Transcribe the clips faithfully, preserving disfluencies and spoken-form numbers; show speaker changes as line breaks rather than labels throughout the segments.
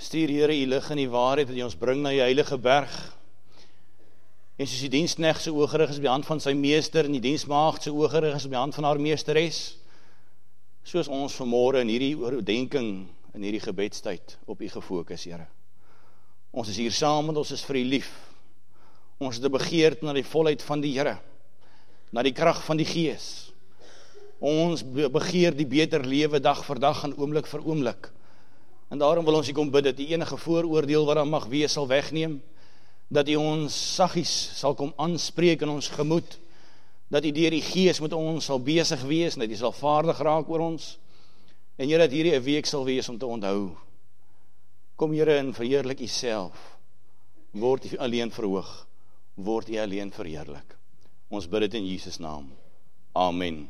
Stuur Here U lig in die waarheid, dat U ons bring na U heilige berg. En soos die diensknegt se oë gerig is op die hand van sy meester, en die diensmaagd se oë gerig is op die hand van haar meesteres, soos ons vanmôre in hierdie oordenking, in hierdie gebedstyd op U gefokus, Here. Ons is hier saam, want ons is vir U lief. Ons het 'n begeerte na die volheid van die Here, na die krag van die Gees. Ons begeer die beter lewe dag vir dag en oomblik vir oomblik. En daarom wil ons hier kom bid dat die enige vooroordeel wat daar mag wees sal wegneem, dat U ons saggies sal kom aanspreek in ons gemoed, dat U deur die Gees met ons sal besig wees, en dat U sal vaardig raak oor ons, en Here, dat hierdie 'n week sal wees om te onthou. Kom Here en verheerlik U self, word U alleen verhoog, word U alleen verheerlik. Ons bid dit in Jesus naam. Amen.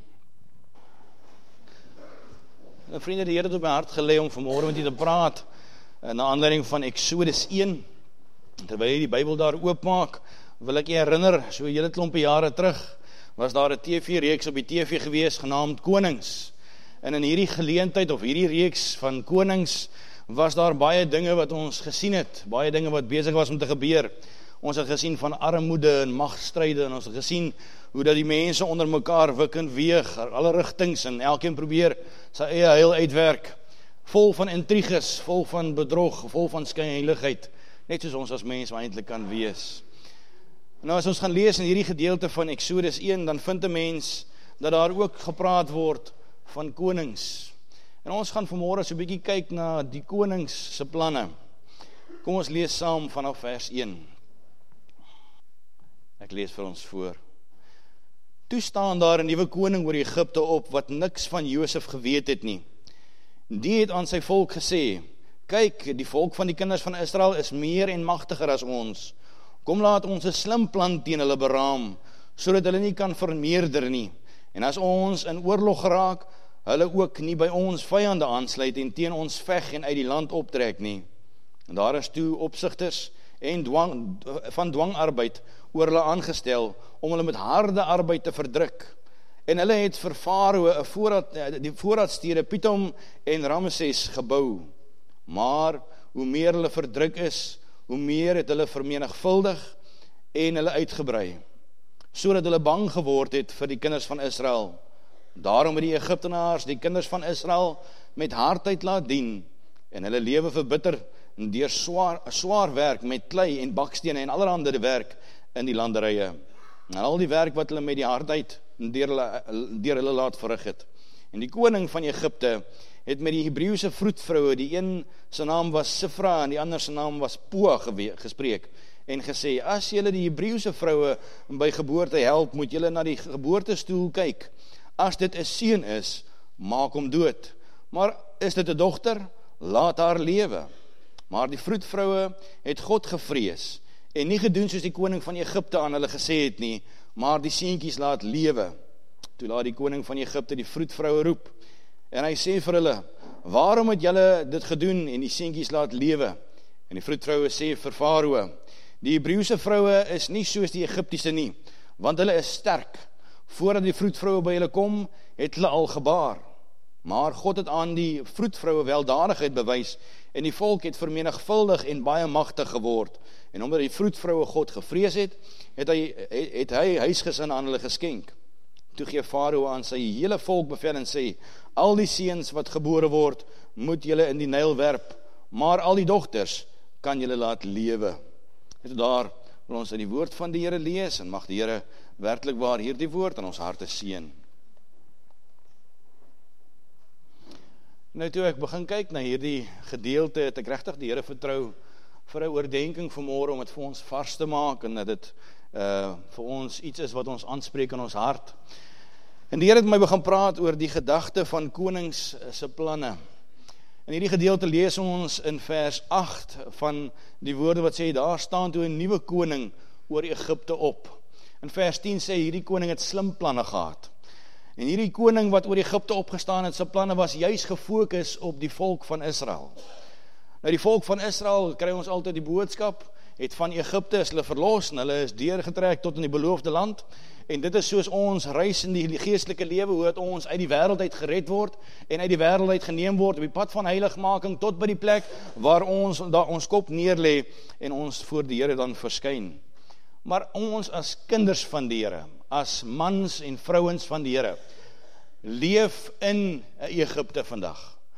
En vriende, die Here het op my hart gelê om vanmôre met U te praat, na aanleiding van Exodus een. Terwyl jy die Bybel daar oopmaak, wil ek jy herinner, so 'n hele klompie jare terug, was daar 'n T V-reeks op die T V gewees, genaamd Konings. En in hierdie geleentheid, of hierdie reeks van Konings, was daar baie dinge wat ons gesien het, baie dinge wat besig was om te gebeur. Ons het gesien van armoede en magstryde, en ons het gesien hoe dat die mense onder mekaar wik en weeg, alle rigtings, en elkeen probeer sy eie heil uitwerk, vol van intriges, vol van bedrog, vol van skynheiligheid, net soos ons as mens eintlik kan wees. Nou as ons gaan lees in hierdie gedeelte van Exodus een, dan vind 'n mens dat daar ook gepraat word van konings. En ons gaan vanmôre so 'n bietjie kyk na die konings se planne. Kom ons lees saam vanaf vers een. Ek lees vir ons voor. Toe staan daar 'n nuwe koning oor Egipte op, wat niks van Josef geweet het nie. Die het aan sy volk gesê, kyk, die volk van die kinders van Israel is meer en magtiger as ons. Kom, laat ons 'n slim plan teen hulle beraam, sodat hulle nie kan vermeerder nie. En as ons in oorlog geraak, hulle ook nie by ons vyande aansluit en teen ons veg en uit die land optrek nie. En daar is toe opsigters en dwang, van dwangarbeid oor hulle aangestel, om hulle met harde arbeid te verdruk. En hulle het vir Farao 'n voorraad, die voorraadstede Pithom en Ramses gebou. Maar hoe meer hulle verdruk is, hoe meer het hulle vermenigvuldig en hulle uitgebrei, sodat hulle bang geword het vir die kinders van Israel. Daarom het die Egiptenaars die kinders van Israel met hardheid laat dien, en hulle lewe verbitter deur swaar, swaar werk met klei en bakstene en allerhande werk in die landerye. En al die werk wat hulle met die hardheid deur hulle, deur hulle laat verrig het. En die koning van Egipte het met die Hebreëse vroedvroue, die een se naam was Sifra en die ander se naam was Poa gespreek, en gesê, as julle die Hebreëse vroue by geboorte help, moet julle na die geboortestoel kyk. As dit 'n seun is, maak hom dood. Maar is dit 'n dogter, laat haar lewe. Maar die vroedvroue het God gevrees, en nie gedoen soos die koning van Egipte aan hulle gesê het nie, maar die seentjies laat lewe. Toe laat die koning van Egipte die vroedvroue roep, en hy sê vir hulle, waarom het julle dit gedoen en die seentjies laat lewe? En die vroedvroue sê vir Farao, die Hebreëse vroue is nie soos die Egiptiese nie, want hulle is sterk. Voordat die vroedvroue by hulle kom, het hulle al gebaar. Maar God het aan die vroedvroue weldadigheid bewys, en die volk het vermenigvuldig en baie magtig geword. En omdat die vroedvroue God gevrees het, het hy, het hy huisgesin aan hulle geskenk. Toe gee Farao aan sy hele volk bevel en sê, al die seuns wat gebore word, moet julle in die Nyl werp, maar al die dogters kan julle laat lewe. En daar wil ons in die woord van die Here lees, en mag die Here werklik waar hierdie woord aan ons harte seën. Nou toe ek begin kyk na hierdie gedeelte, het ek regtig die Here vertrou vir 'n oordenking vanmôre om dit vir ons vars te maak, en dat dit uh, vir ons iets is wat ons aanspreek in ons hart. En die Here het my begin praat oor die gedagte van konings se planne. In hierdie gedeelte lees ons in vers agt van die woorde wat sê, daar staan toe 'n nuwe koning oor Egipte op. In vers tien sê, hierdie koning het slim planne gehad. En hierdie koning wat oor Egipte opgestaan het, sy planne was juis gefokus op die volk van Israel. Nou die volk van Israel, kry ons altyd die boodskap, het van Egipte is hulle verlos, en hulle is deurgetrek tot in die beloofde land, en dit is soos ons reis in die geestelike lewe, hoe het ons uit die wêreld uit gered word, en uit die wêreld uit geneem word, op die pad van heiligmaking, tot by die plek, waar ons, daar ons kop neerlê, en ons voor die Here dan verskyn. Maar ons as kinders van die Here, as mans en vrouens van die Here, leef in Egipte vandag.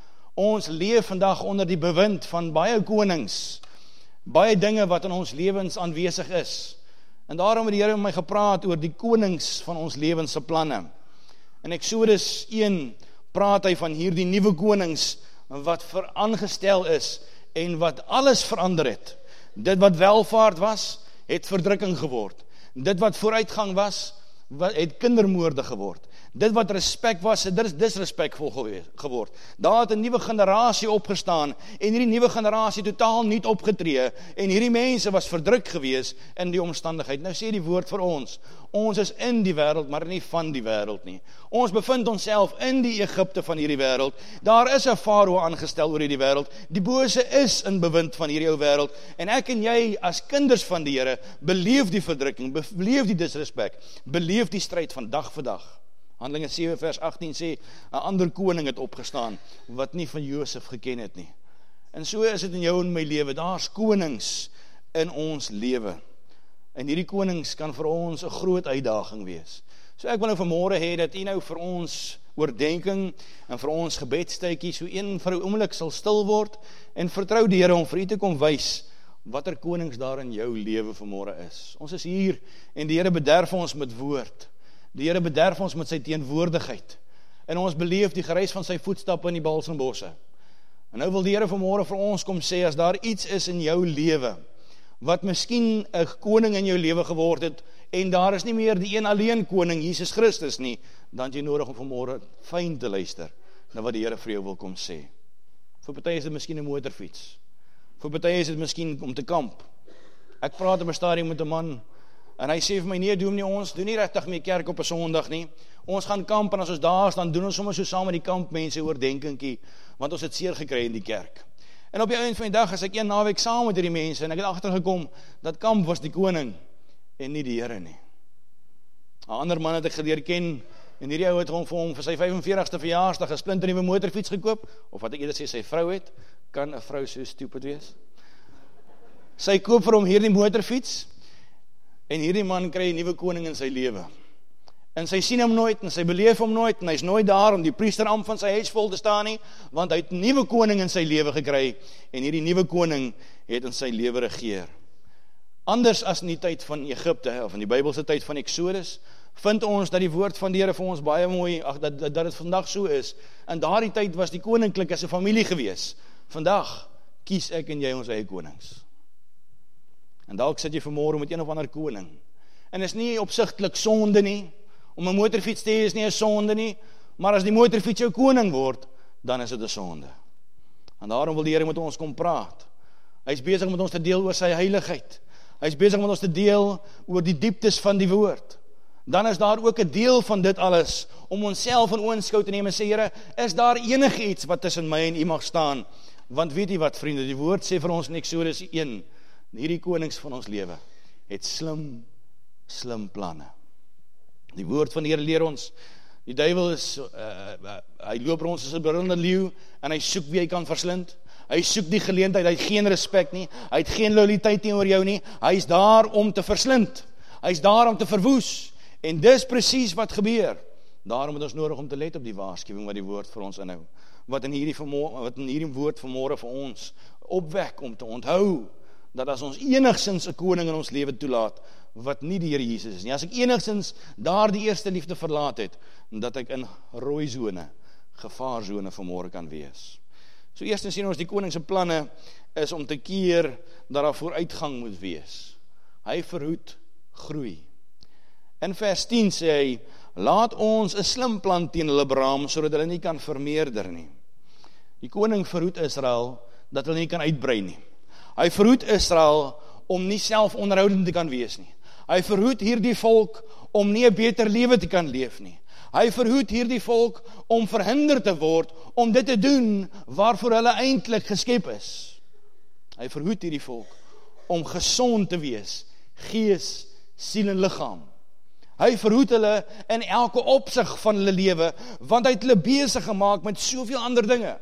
Ons leef vandag onder die bewind van baie konings, baie dinge wat in ons lewens aanwesig is. En daarom het die Here met my gepraat oor die konings van ons lewens se planne. In Eksodus een praat hy van hierdie nuwe konings wat veraangestel is en wat alles verander het. Dit wat welvaart was, het verdrukking geword. Dit wat vooruitgang was, het kindermoorde geword. Dit wat respek was, het is disrespekvol geword. Daar het 'n nuwe generasie opgestaan, en hierdie nuwe generasie totaal nie opgetree, en hierdie mense was verdruk gewees in die omstandigheid. Nou sê die woord vir ons, ons is in die wêreld, maar nie van die wêreld nie. Ons bevind onsself in die Egipte van hierdie wêreld. Daar is 'n farao aangestel oor hierdie wêreld. Die bose is in bewind van hierdie ou wêreld, en ek en jy as kinders van die Here beleef die verdrukking, beleef die disrespek, beleef die stryd van dag vir dag. Handelinge sewe vers agttien sê, 'n ander koning het opgestaan, wat nie van Josef geken het nie. En so is dit in jou en my lewe, daar's konings in ons lewe. En hierdie konings kan vir ons 'n groot uitdaging wees. So ek wil nou vanmôre hê, dat u nou vir ons oordenking, en vir ons gebedstuitjie, so een vir 'n oomblik sal stil word, en vertrou die Here om vir u te kom wys, watter konings daar in jou lewe vanmôre is. Ons is hier, en die Here bederf ons met woord. Die Here bederf ons met sy teenwoordigheid, en ons beleef die gereis van sy voetstappe in die balsembosse. En nou wil die Here vanmôre vir ons kom sê, as daar iets is in jou lewe, wat miskien 'n koning in jou lewe geword het, en daar is nie meer die een alleen koning, Jesus Christus nie, dan het jy nodig om vanmôre fyn te luister, na wat die Here vir jou wil kom sê. Vir party is dit miskien 'n motorfiets, vir party is dit miskien om te kamp. Ek praat op 'n stadium met 'n man, en hy sê vir my, nee, doen nie, ons doen nie regtig meer kerk op 'n Sondag nie. Ons gaan kamp, en as ons daar is, dan doen ons sommer so saam met die kampmense oordenkingkie, want ons het seer gekry in die kerk. En op die einde van die dag, as ek een naweek saam met hierdie mense, en ek het agtergekom, dat kamp was die koning, en nie die Here nie. 'n Ander man het ek geleer ken, en hierdie ou het hom vir hom vir sy vyf en veertigste verjaarsdag 'n splinternuwe motorfiets gekoop, of wat ek eerder sê, sy vrou het. Kan 'n vrou so stupid wees? Sy koop vir hom hierdie motorfiets, en hierdie man kry 'n nuwe koning in sy lewe. En sy sien hom nooit, en sy beleef hom nooit, en hy's nooit daar om die priesterampt van sy huis vol te staan nie, want hy het 'n nuwe koning in sy lewe gekry, en hierdie nuwe koning het in sy lewe regeer. Anders as in die tyd van Egipte, of in die Bybelse tyd van Eksodus, vind ons dat die woord van die Here vir ons baie mooi, ag, dat, dat, dat het vandag so is. In daardie tyd was die koninklik as 'n familie gewees. Vandag kies ek en jy ons eie konings. En dalk sit jy vanmôre met een of ander koning. En is nie opsigtelik sonde nie. Om 'n motorfiets te hê is nie 'n sonde nie, maar as die motorfiets jou koning word, dan is dit 'n sonde. En daarom wil die Here met ons kom praat. Hy is besig met ons te deel oor sy heiligheid. Hy is besig met ons te deel oor die dieptes van die woord. Dan is daar ook 'n deel van dit alles om onsself in oënskou te neem en sê, Here, is daar enige iets wat tussen my en U mag staan? Want weet jy wat, vriende, die woord sê vir ons in Eksodus een, hierdie konings van ons lewe het slim, slim planne. Die woord van die Here leer ons, die duiwel is, uh, uh, hy loop rond soos 'n brullende leeu, en hy soek wie hy kan verslind. Hy soek die geleentheid, hy het geen respek nie, hy het geen loyaliteit teenoor jou nie, hy is daar om te verslind, hy is daar om te verwoes, en dis presies wat gebeur. Daarom het ons nodig om te let op die waarskuwing wat die woord vir ons inhou, wat in hierdie, wat in hierdie woord vanmôre vir ons opwek om te onthou, dat as ons enigsins 'n koning in ons lewe toelaat, wat nie die Here Jesus is nie, as ek enigsins daar die eerste liefde verlaat het, dat ek in rooi zone, gevaarzone vanmôre kan wees. So eerstens sien ons die koning se planne is om te keer dat daar vooruitgang moet wees. Hy verhoed groei. In vers tien sê hy, laat ons 'n slim plan teen hulle beraam, sodat hulle nie kan vermeerder nie. Die koning verhoed Israel, dat hulle nie kan uitbrei nie. Hy verhoed Israel, om nie self onderhoudend te kan wees nie. Hy verhoed hierdie volk, om nie 'n beter lewe te kan leef nie. Hy verhoed hierdie volk, om verhinder te word, om dit te doen, waarvoor hulle eintlik geskep is. Hy verhoed hierdie volk, om gesond te wees, gees, siel en liggaam. Hy verhoed hulle in elke opsig van hulle lewe, want hy het hulle besig gemaak met soveel ander dinge.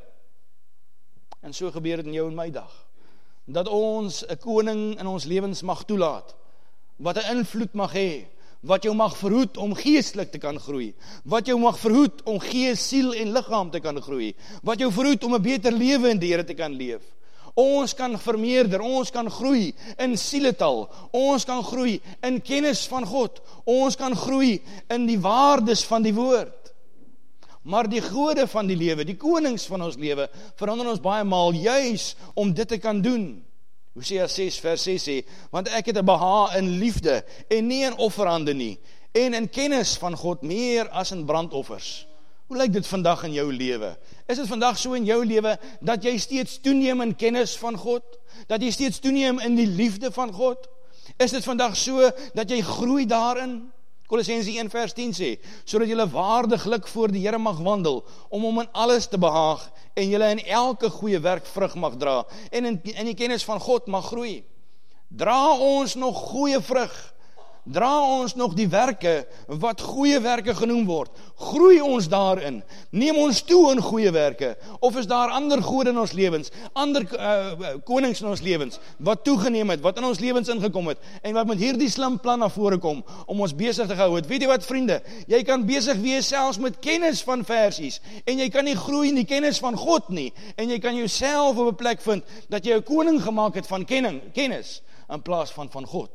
En so gebeur dit in jou en my dag, dat ons 'n koning in ons lewens mag toelaat, wat 'n invloed mag hê, wat jou mag verhoed om geestelik te kan groei, wat jou mag verhoed om gees, siel en liggaam te kan groei, wat jou verhoed om 'n beter lewe in die Here te kan leef. Ons kan vermeerder, ons kan groei in sieletal, ons kan groei in kennis van God, ons kan groei in die waardes van die woord. Maar die gode van die lewe, die konings van ons lewe, verander ons baie maal juis om dit te kan doen. Hosea ses vers ses sê, want ek het 'n behaag in liefde en nie in offerande nie, en in kennis van God meer as in brandoffers. Hoe lyk dit vandag in jou lewe? Is dit vandag so in jou lewe dat jy steeds toeneem in kennis van God? Dat jy steeds toeneem in die liefde van God? Is dit vandag so dat jy groei daarin? Kolossense een vers tien sê, sodat julle waardiglik voor die Here mag wandel, om hom in alles te behaag, en julle in elke goeie werk vrug mag dra, en in, in die kennis van God mag groei. Dra ons nog goeie vrug? Dra ons nog die werke wat goeie werke genoem word? Groei ons daarin? Neem ons toe in goeie werke? Of is daar ander gode in ons lewens, ander uh, konings in ons lewens, wat toegeneem het, wat in ons lewens ingekom het, en wat met hierdie slim plan na vore kom, om ons besig te hou het? Weet jy wat, vriende? Jy kan besig wees selfs met kennis van versies, en jy kan nie groei in die kennis van God nie, en jy kan jouself op 'n plek vind, dat jy 'n koning gemaak het van kenning, kennis, in plaas van van God.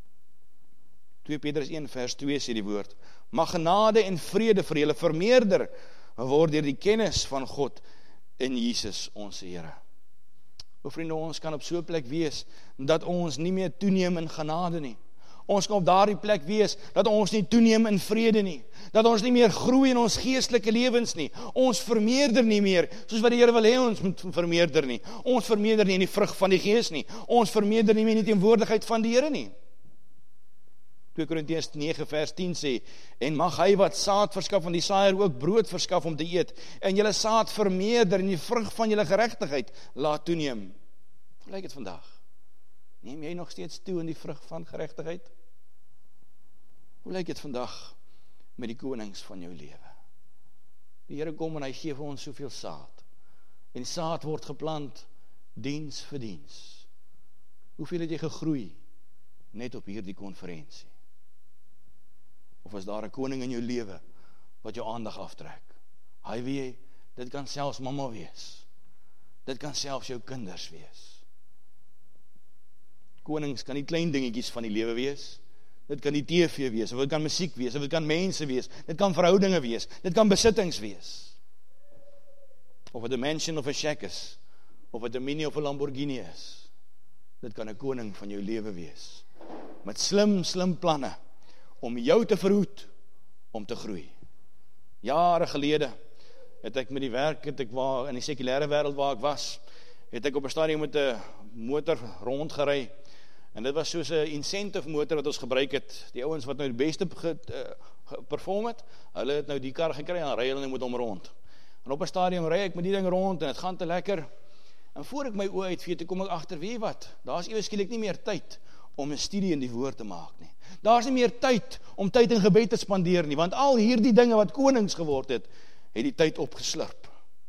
twee Petrus een vers twee sê die woord, mag genade en vrede vir julle vermeerder word deur die kennis van God in Jesus ons Here. O vriende, ons kan op so 'n plek wees dat ons nie meer toeneem in genade nie. Ons kan op daardie plek wees dat ons nie toeneem in vrede nie, dat ons nie meer groei in ons geestelike lewens nie. Ons vermeerder nie meer soos wat die Here wil hê ons moet vermeerder nie. Ons vermeerder nie in die vrug van die Gees nie. Ons vermeerder nie meer in die teenwoordigheid van die Here nie. twee Korintiërs nege vers tien sê, en mag hy wat saad verskaf van die saaier ook brood verskaf om te eet, en julle saad vermeerder en die vrug van julle geregtigheid laat toeneem. Hoe lyk dit vandag? Neem jy nog steeds toe in die vrug van geregtigheid? Hoe lyk dit vandag met die konings van jou lewe? Die Here kom en hy gee vir ons soveel saad, en saad word geplant diens vir diens. Hoeveel het jy gegroei net op hierdie konferensie? Of is daar 'n koning in jou lewe wat jou aandag aftrek? Hy weet, dit kan selfs mamma wees. Dit kan selfs jou kinders wees. Konings kan nie klein dingetjies van die lewe wees. Dit kan die T V wees, of dit kan musiek wees, of dit kan mense wees, dit kan verhoudinge wees, dit kan besittings wees. Of dit 'n mansion of 'n shack is, of dit 'n Mini of 'n Lamborghini is. Dit kan 'n koning van jou lewe wees, met slim, slim planne, om jou te verhoed, om te groei. Jare gelede, het ek met die werk, het ek waar, in die sekulêre wêreld waar ek was, het ek op 'n stadium met 'n motor rondgery, en dit was soos 'n incentive motor wat ons gebruik het, die ouens wat nou die beste geperform het, hulle het nou die kar gekry, en ry hulle nou met hom rond. En op 'n stadium ry ek met die ding rond, en het gaan te lekker, en voor ek my oë uitvee, toe kom ek agter, weet wat, daar is ewe skielik nie meer tyd, om 'n studie in die woord te maak nie. Daar is nie meer tyd om tyd in gebed te spandeer nie, want al hierdie dinge wat konings geword het, het die tyd opgeslurp.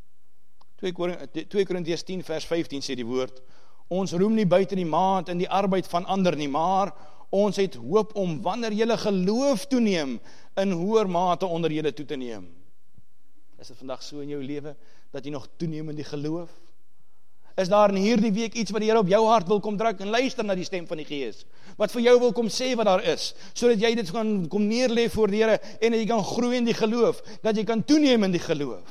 twee Korintiërs tien vers vyftien sê die woord, ons roem nie buite die maand in die arbeid van ander nie, maar ons het hoop om wanneer julle geloof toeneem, in hoër mate onder julle toe te neem. Is dit vandag so in jou lewe, dat jy nog toeneem in die geloof? Is daar in hierdie week iets wat die Here op jou hart wil kom druk, en luister na die stem van die Gees, wat vir jou wil kom sê wat daar is, sodat jy dit kan kom neerlê voor die Here, en dat jy kan groei in die geloof, dat jy kan toeneem in die geloof.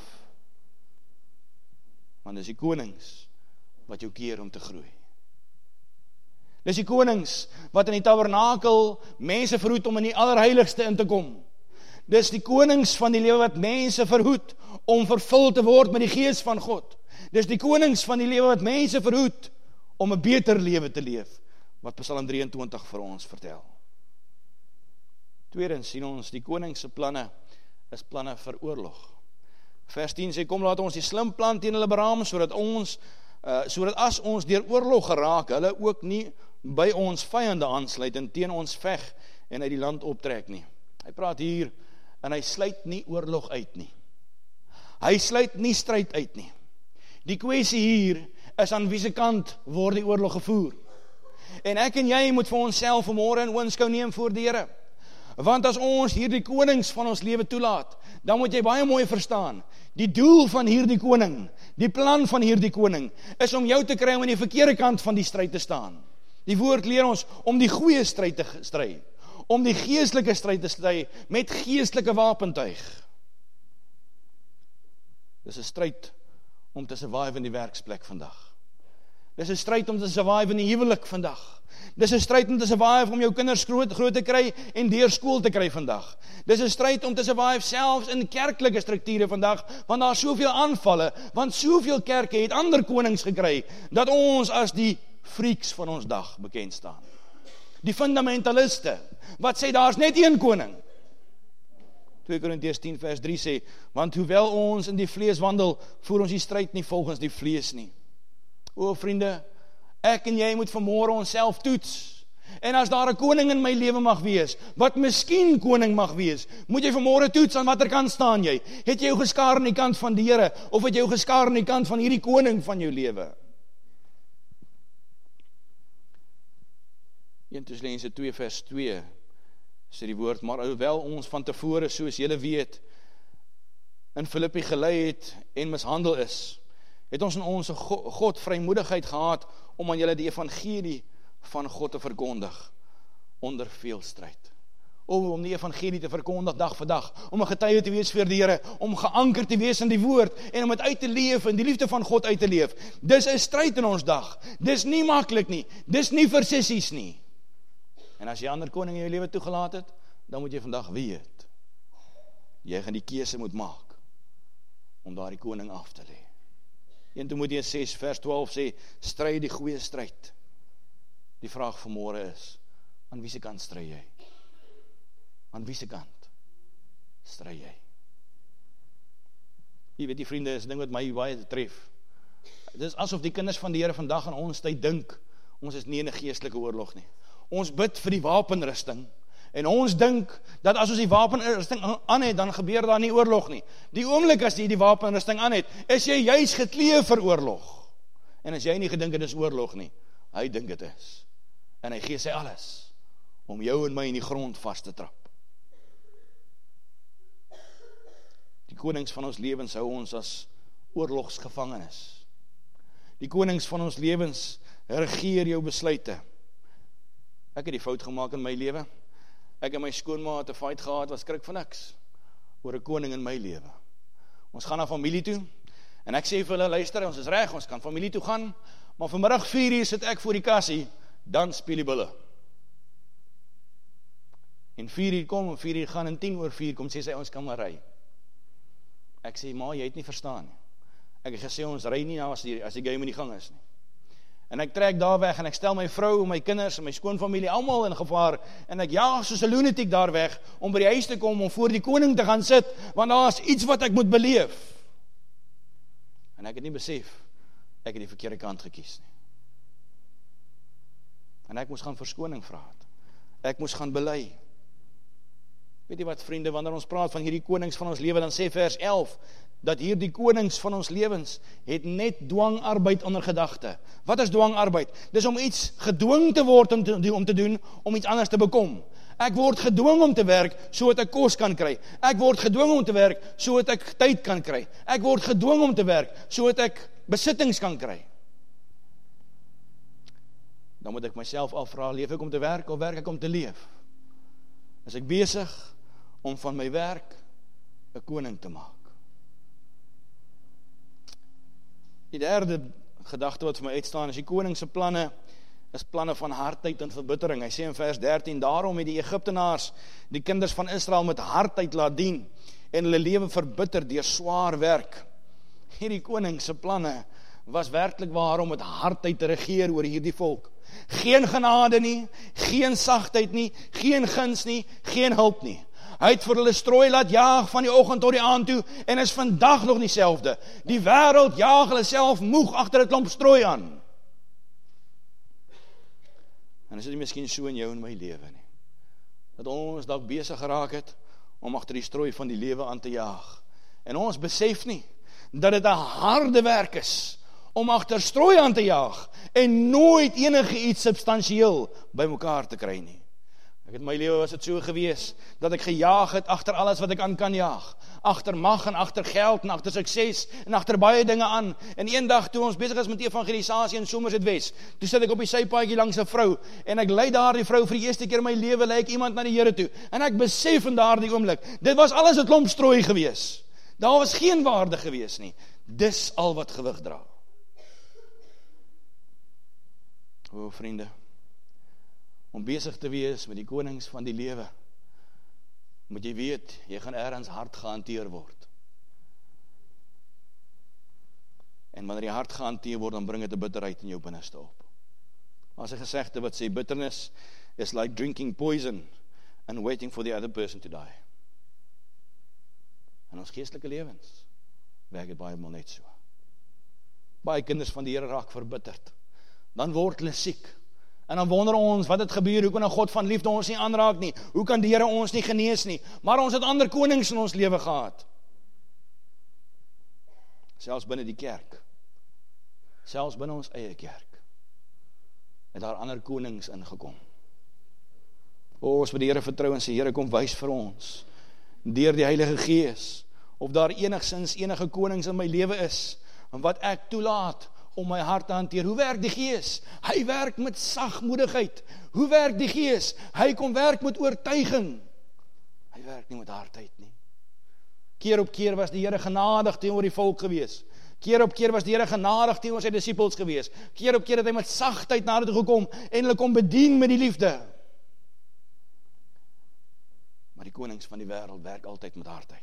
Want dis die konings wat jou keer om te groei. Dis die konings wat in die tabernakel mense verhoed om in die allerheiligste in te kom. Dis die konings van die lewe wat mense verhoed om vervul te word met die Gees van God. Dis die konings van die lewe wat mense verhoed om 'n beter lewe te leef, wat Psalm drie en twintig vir ons vertel. Tweedens sien ons die konings se planne is planne vir oorlog. Vers tien sê, kom laat ons die slim plan teen hulle beraam, sodat ons uh, sodat as ons deur oorlog geraak, hulle ook nie by ons vyande aansluit en teen ons veg en uit die land optrek nie. Hy praat hier en hy sluit nie oorlog uit nie. Hy sluit nie stryd uit nie. Die kwessie hier is aan wie se kant word die oorlog gevoer. En ek en jy moet vir onsself vanmôre in oënskou neem voor die Here. Want as ons hierdie konings van ons lewe toelaat, dan moet jy baie mooi verstaan, die doel van hierdie koning, die plan van hierdie koning, is om jou te kry om aan die verkeerde kant van die stryd te staan. Die woord leer ons om die goeie stryd te stry, om die geestelike stryd te stry met geestelike wapentuig. Dis 'n stryd om te survive in die werksplek vandag. Dis 'n stryd om te survive in die huwelik vandag. Dis 'n stryd om te survive om jou kinders groot, groot te kry en deur skool te kry vandag. Dis 'n stryd om te survive selfs in kerklike strukture vandag, want daar is soveel aanvalle, want soveel kerke het ander konings gekry, dat ons as die freaks van ons dag bekend staan. Die fundamentaliste, wat sê daar is net een koning. twee Korintiërs tien vers drie sê, want hoewel ons in die vlees wandel, voer ons die stryd nie volgens die vlees nie. O vriende, ek en jy moet vanmôre onsself toets. En as daar 'n koning in my lewe mag wees, wat miskien koning mag wees, moet jy vanmôre toets aan watter kant staan jy. Het jy jou geskaar aan die kant van die Here, of het jy jou geskaar aan die kant van hierdie koning van jou lewe? Eerste Tessalonisense twee vers twee sê die woord, maar alhoewel ons van tevore, soos julle weet, in Filippi gelei het en mishandel is, het ons in ons God vrymoedigheid gehad om aan julle die evangelie van God te verkondig onder veel stryd. O, om die evangelie te verkondig dag vir dag, om 'n getuie te wees vir die Here, om geanker te wees in die woord en om dit uit te leef en die liefde van God uit te leef. Dis 'n stryd in ons dag. Dis nie maklik nie. Dis nie vir sissies nie. En as jy ander koning in jou lewe toegelaat het, dan moet jy vandag weet, jy gaan die keuse moet maak om daardie koning af te lê. Eerste Timoteus ses vers twaalf sê, stry die goeie stryd. Die vraag vanmôre is, aan wie se kant stry jy? Aan wie se kant stry jy? Jy weet die vriende, is 'n ding wat my baie tref. Dit is asof die kinders van die Here vandag aan ons tyd dink, ons is nie in 'n geestelike oorlog nie. Ons bid vir die wapenrusting, en ons dink, dat as ons die wapenrusting aan het, dan gebeur daar nie oorlog nie. Die oomblik as jy die wapenrusting aan het, is jy juist geklee vir oorlog. En as jy nie gedink het is oorlog nie, hy dink dit is. En hy gee sy alles, om jou en my in die grond vast te trap. Die konings van ons lewens hou ons as oorlogsgevangenes. Die konings van ons lewens regeer jou besluite. Ek het die fout gemaak in my lewe. Ek en my skoonma het 'n fight gehad, was skrik van niks, oor 'n koning in my lewe. Ons gaan na familie toe, en ek sê vir hulle, luister, ons is reg, ons kan familie toe gaan, maar vanmiddag vier uur sit ek voor die kassie, dan speel die bulle. En vier uur kom, en vier uur gaan, en tien oor vier kom, sê sy, ons kan maar ry. Ek sê, ma, jy het nie verstaan nie. Ek het gesê, ons ry nie nou as die, as die game in die gang is nie. En ek trek daar weg, en ek stel my vrou, my kinders, en my skoonfamilie, almal in gevaar, en ek jaag soos 'n lunatic daar weg, om by die huis te kom, om voor die koning te gaan sit, want daar is iets wat ek moet beleef. En ek het nie besef, ek het die verkeerde kant gekies nie. En ek moes gaan verskoning vra het. Ek moes gaan bely. Weet jy wat, vriende, wanneer ons praat van hierdie konings van ons lewe, dan sê vers elf, dat hierdie konings van ons lewens, het net dwangarbeid onder gedagte. Wat is dwangarbeid? Dis om iets gedwing te word om te, om te doen, om iets anders te bekom. Ek word gedwing om te werk, so dat ek kos kan kry. Ek word gedwing om te werk, so dat ek tyd kan kry. Ek word gedwing om te werk, so dat ek besittings kan kry. Dan moet ek myself afvra, leef ek om te werk, of werk ek om te leef? Is ek besig om van my werk 'n koning te maak? Die derde gedagte wat vir my uitstaan is, die koning se planne is planne van hardheid en verbittering. Hy sê in vers dertien, daarom het die Egiptenaars die kinders van Israel met hardheid laat dien en hulle lewe verbitter deur swaar werk. Hierdie koning se planne was werklik waar om met hardheid te regeer oor hierdie volk. Geen genade nie, geen sagtheid nie, geen guns nie, geen hulp nie. Hy het vir hulle strooi laat jaag van die oggend tot die aand toe, en is vandag nog dieselfde. Die wêreld jaag hulle self moeg agter 'n klomp strooi aan. En is dit miskien so in jou en my lewe nie, dat ons dalk besig geraak het om agter die strooi van die lewe aan te jaag. En ons besef nie dat dit 'n harde werk is om agter strooi aan te jaag en nooit enige iets substansieel by mekaar te kry nie. Ek het my lewe was dit so gewees, dat ek gejaag het agter alles wat ek aan kan jaag. Agter mag en agter geld en agter sukses en agter baie dinge aan. En een dag toe ons besig is met evangelisasie in Somerset West, toe sit ek op die sypaadjie langs 'n vrou, en ek lei daar die vrou vir die eerste keer in my lewe, lei ek iemand na die Here toe. En ek besef in daardie oomblik, dit was alles 'n klomp strooi gewees. Daar was geen waarde gewees nie. Dis al wat gewig dra. O vriende, om besig te wees met die konings van die lewe, moet jy weet, jy gaan ergens hard gehanteer word. En wanneer jy hard gehanteer word, dan bring dit 'n bitterheid in jou binneste op. As 'n gesegde wat sê, bitterness is like drinking poison and waiting for the other person to die. En ons geestelike lewens werk dit baie maal net so. Baie kinders van die Here raak verbitterd. Dan word hulle siek. En dan wonder ons, wat het gebeur, hoe kan 'n God van liefde ons nie aanraak nie? Hoe kan die Here ons nie genees nie? Maar ons het ander konings in ons lewe gehad. Selfs binne die kerk. Selfs binne ons eie kerk. Het daar ander konings ingekom. O, ons moet die Here vertrou en sê, Here, kom wys vir ons, deur die Heilige Gees, of daar enigsins enige konings in my lewe is, en wat ek toelaat, om my hart te hanteer. Hoe werk die Gees? Hy werk met sagmoedigheid. Hoe werk die Gees? Hy kom werk met oortuiging. Hy werk nie met hardheid nie. Keer op keer was die Here genadig teenoor die volk gewees. Keer op keer was die Here genadig teenoor sy disippels gewees. Keer op keer het hy met sagtheid na hulle toe gekom en hulle kom bedien met die liefde. Maar die konings van die wêreld werk altyd met hardheid.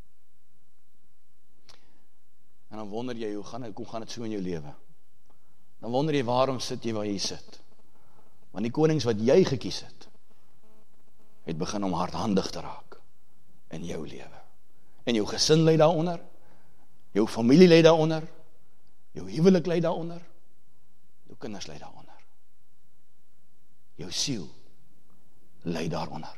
En dan wonder jy, hoe gaan het, hoe gaan het so in jou lewe? Dan wonder jy, waarom sit jy waar jy sit? Want die konings wat jy gekies het, het begin om hardhandig te raak in jou lewe. En jou gesin lê daaronder, jou familie lê daaronder, jou huwelik lê daaronder, jou kinders lê daaronder. Jou siel lê daaronder.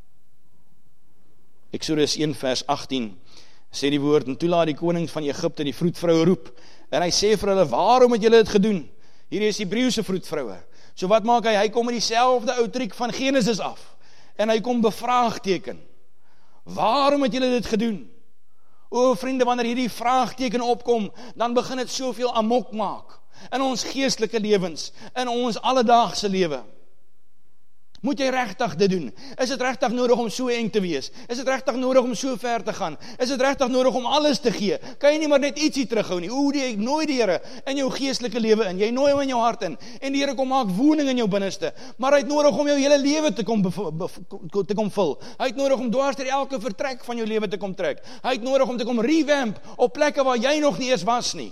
Eksodus een vers agttien sê die woord, en toe laat die koning van Egipte die vroedvroue roep, en hy sê vir hulle, waarom het julle dit gedoen? Hier is Hebreëse vroedvroue. So wat maak hy? Hy kom met dieselfde ou triek van Genesis af, en hy kom bevraagteken. Waarom het julle dit gedoen? O vriende, wanneer hierdie vraagteken opkom, dan begin dit soveel amok maak, in ons geestelike lewens, in ons alledaagse lewe. Moet jy regtig dit doen? Is dit regtig nodig om so eng te wees? Is dit regtig nodig om so ver te gaan? Is dit regtig nodig om alles te gee? Kan jy nie maar net ietsie terughou nie? O, die, nooi die Here in jou geestelike lewe in. Jy nooi hom in jou hart in. En die Here kom maak woning in jou binneste. Maar hy het nodig om jou hele lewe te kom, te kom vul. Hy het nodig om dwars deur elke vertrek van jou lewe te kom trek. Hy het nodig om te kom revamp op plekke waar jy nog nie eens was nie.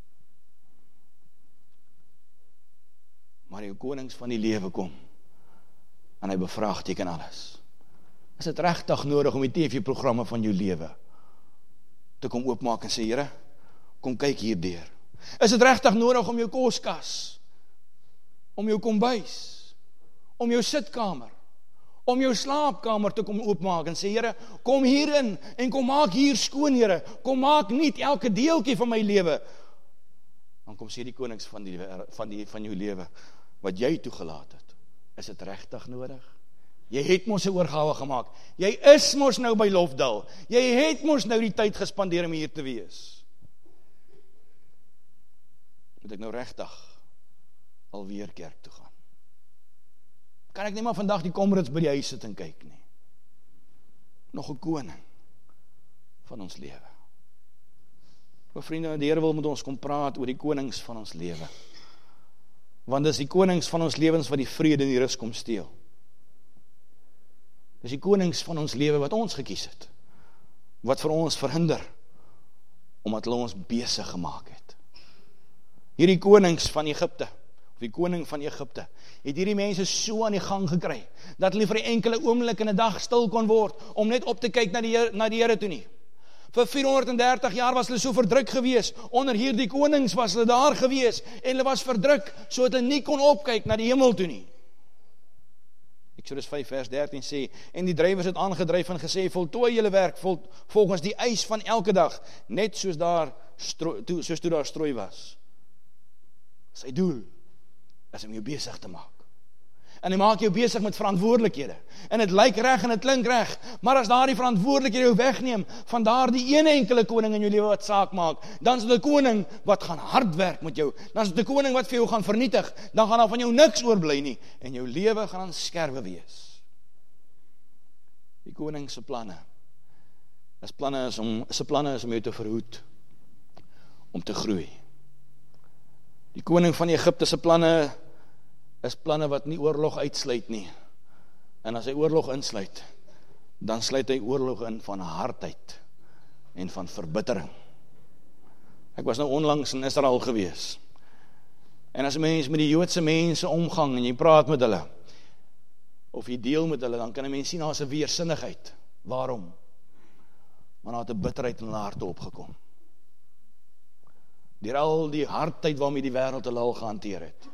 Maar jou konings van die lewe kom, en hy bevraagteken alles. Is dit regtig nodig om die T V-programme van jou lewe te kom oopmaak en sê, Here, kom kyk hierdeur? Is dit regtig nodig om jou koskas, om jou kombuis, om jou sitkamer, om jou slaapkamer te kom oopmaak en sê, Here, kom hierin en kom maak hier skoon, Here, kom maak niet elke deeltjie van my lewe. Dan kom sê die konings van die van die van jou lewe wat jy toegelaat het. Is dit regtig nodig? Jy het mos 'n oorgawe gemaak. Jy is mos nou by Lofdal. Jy het mos nou die tyd gespandeer om hier te wees. Moet ek nou regtig alweer kerk toe gaan? Kan ek nie maar vandag die Comrades by die huis sit en kyk nie? Nog 'n koning van ons lewe. O vriende, die Here wil met ons kom praat oor die konings van ons lewe. Want dis die konings van ons lewens wat die vrede en die rus kom steel. Dis die konings van ons lewe wat ons gekies het, wat vir ons verhinder, omdat hulle ons besig gemaak het. Hierdie konings van Egipte, of die koning van Egipte, het hierdie mense so aan die gang gekry, dat hulle vir 'n enkele oomblik in 'n dag stil kon word, om net op te kyk na die Here, na die Here toe nie. Vir vierhonderddertig jaar was hulle so verdruk gewees, onder hierdie konings was hulle daar gewees, en hulle was verdruk, so dat hulle nie kon opkyk na die hemel toe nie. Eksodus vyf vers dertien sê, en die drywers het aangedryf en gesê, voltooi julle werk vol, volgens die eis van elke dag, net soos daar stro, toe, soos toe daar strooi was. Sy doel is om jou besig te maak. En hy maak jou besig met verantwoordelikhede. En dit lyk reg en dit klink reg, maar as daar die verantwoordelikhede jou wegneem, van daar die ene enkele koning in jou lewe wat saak maak, dan is dit 'n koning wat gaan hard werk met jou, dan is dit 'n koning wat vir jou gaan vernietig, dan gaan daar van jou niks oorbly nie, en jou lewe gaan aan skerwe wees. Die koning se planne, is planne is om, sy planne is om jou te verhoed, om te groei. Die koning van Egipte se planne, is planne wat nie oorlog uitsluit nie. En as hy oorlog insluit, dan sluit hy oorlog in van hardheid en van verbittering. Ek was nou onlangs in Israel gewees. En as 'n mens met die Joodse mense omgang en jy praat met hulle, of jy deel met hulle, dan kan 'n mens sien daar's 'n weersinnigheid. Waarom? Want daar het 'n bitterheid in hulle harte opgekom. Deur al die hardheid waarmee die wêreld hulle al gehanteer het.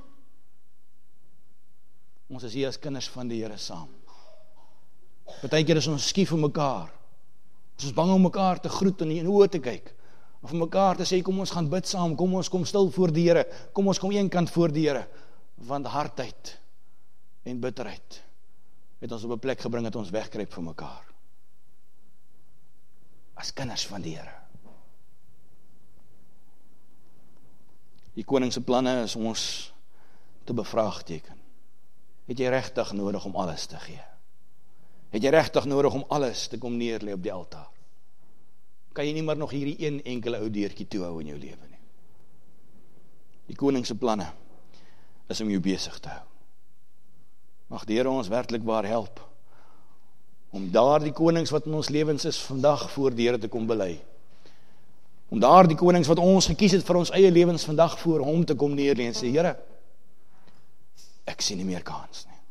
Ons is hier as kinders van die Here saam. Partykeer is ons skief vir mekaar. Ons is bang om mekaar te groet en in die oë te kyk. Of vir mekaar te sê, kom ons gaan bid saam, kom ons kom stil voor die Here, kom ons kom een kant voor die Here. Want hardheid en bitterheid het ons op 'n plek gebring dat ons wegkruip vir mekaar. As kinders van die Here. Die koning se planne is om ons te bevraagteken. Het jy regtig nodig om alles te gee? Het jy regtig nodig om alles te kom neerlê op die altaar? Kan jy nie maar nog hierdie een enkele ou deurtjie toehou in jou lewe nie? Die koning se planne is om jou besig te hou. Mag die Here ons werklik waar help om daar die konings wat in ons lewens is vandag voor die Here te kom bely. Om daar die konings wat ons gekies het vir ons eie lewens vandag voor hom te kom neerlê en sê, Here, ek sien nie meer kans nie.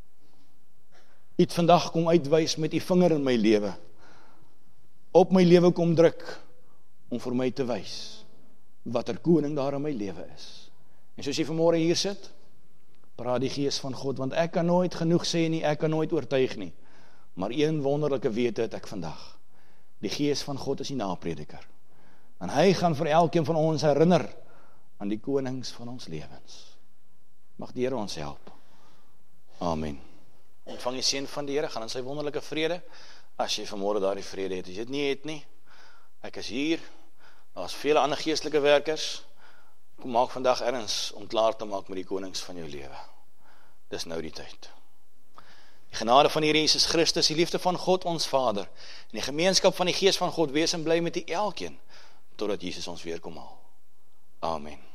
U het vandag kom uitwys met u vinger in my lewe. Op my lewe kom druk om vir my te wys wat 'n koning daar in my lewe is. En soos jy vanmôre hier sit, praat die Gees van God, want ek kan nooit genoeg sê nie, ek kan nooit oortuig nie. Maar een wonderlike wete het ek vandag. Die Gees van God is die naprediker. En hy gaan vir elkeen van ons herinner aan die konings van ons lewens. Mag die Here ons help. Amen. Ontvang die seën van die Here, gaan in sy wonderlike vrede, as jy vanmôre daardie vrede het. As jy dit nie het nie, ek is hier, daar's vele ander geestelike werkers, kom maak vandag erns om klaar te maak met die konings van jou lewe. Dis nou die tyd. Die genade van die Here Jesus Christus, die liefde van God ons Vader, en die gemeenskap van die Gees van God, wees en bly met die elkeen, totdat Jesus ons weer kom haal. Amen.